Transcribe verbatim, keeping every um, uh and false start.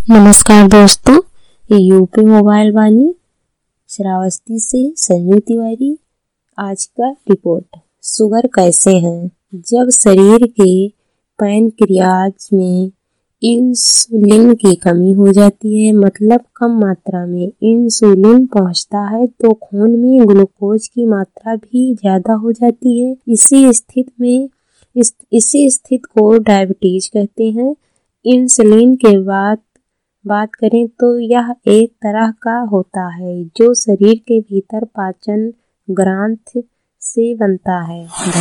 नमस्कार दोस्तों, ये यूपी मोबाइल वाणी श्रावस्ती से संजू तिवारी। आज का रिपोर्ट, शुगर कैसे हैं। जब शरीर के पैनक्रियाज में इंसुलिन की कमी हो जाती है, मतलब कम मात्रा में इंसुलिन पहुंचता है, तो खून में ग्लूकोज की मात्रा भी ज्यादा हो जाती है। इसी स्थिति में इस, इसी स्थिति को डायबिटीज कहते हैं। इंसुलिन के बाद बात करें तो यह एक तरह का होता है जो शरीर के भीतर पाचन ग्रंथि से बनता है।